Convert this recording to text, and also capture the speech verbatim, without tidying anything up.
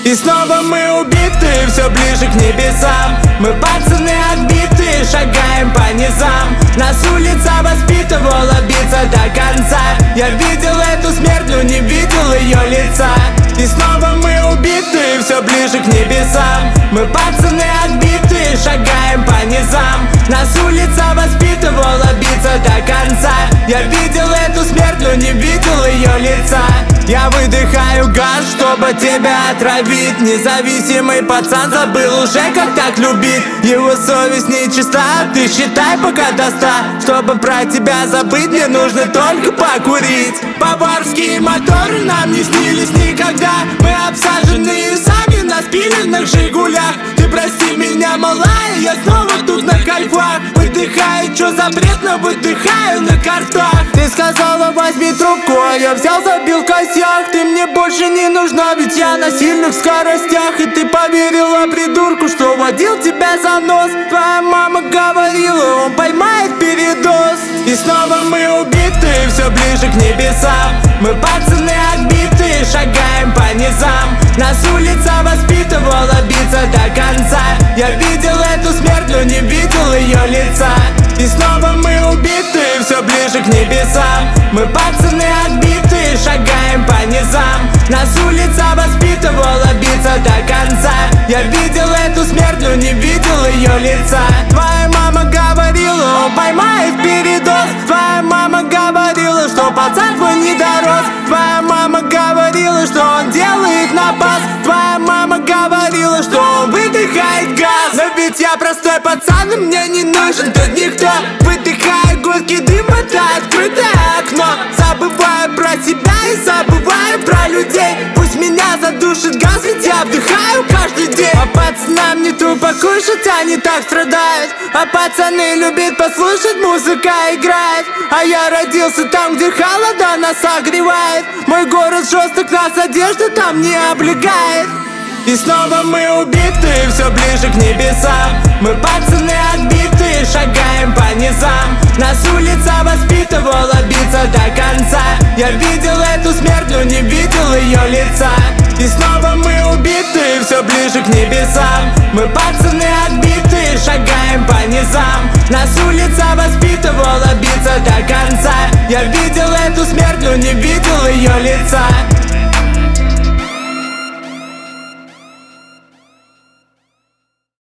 И снова мы убиты, все ближе к небесам. Мы пацаны отбитые, шагаем по низам. Нас улица воспитывала биться до конца. Я видел эту смерть, но не видел ее лица. И снова мы убиты, все ближе к небесам. Мы пацаны отбитые, шагаем по низам. Нас улица воспитывала биться до конца. Я видел эту смерть, но не видел ее лица. Я выдыхаю газ, чтобы тебя отравить. Независимый пацан забыл уже, как так любить. Его совесть нечиста, ты считай пока до ста. Чтобы про тебя забыть, мне нужно только покурить. Баварские моторы нам не снились никогда. Мы обсаженные сами на спиленных Жигулях. Ты прости меня, малая, я снова тут на кайфах. Выдыхаю, чё за бред, но выдыхаю на картах. Ты сказала, возьми трубку, а я взял, забил косяк. Ты мне больше не нужна, ведь я на сильных скоростях. И ты поверила придурку, что водил тебя за нос. Твоя мама говорила, он поймает передоз. И снова мы убиты, все ближе к небесам. Мы пацаны отбитые, шагаем по низам. Нас улица воспитывала биться до конца. Я видел эту смерть, но не видел ее лица. И снова мы убиты, все ближе к небесам. Мы пацаны отбитые, шагаем по низам. Нас улица воспитывала биться до конца. Я видел эту смерть, но не видел ее лица. Твоя мама говорила, он поймает передоз. Твоя мама говорила, что пацан твой не дорос. Твоя мама говорила, что он делает напас. Твоя мама говорила, что он выдыхает газ. Но ведь я простой пацан, и мне не нужен тут никто. Выдыхаю гудки дыма, это открытое окно. Забываю про себя и забываю про людей. Пусть меня задушит газ, ведь я вдыхаю каждый день. А пацанам не тупо кушать, они так страдают. А пацаны любят послушать, музыка играет. А я родился там, где холода нас согревает. Мой город жесток, нас одежда там не облегает. И снова мы убиты, все ближе к небесам. Мы пацаны отбитые, шагаем по низам. Нас улица воспитывала биться до конца. Я видел эту смерть, но не видел ее лица. И снова мы убиты, все ближе к небесам. Мы пацаны отбитые, шагаем по низам. Нас улица воспитывала биться до конца. Я видел эту смерть, но не видел ее лица.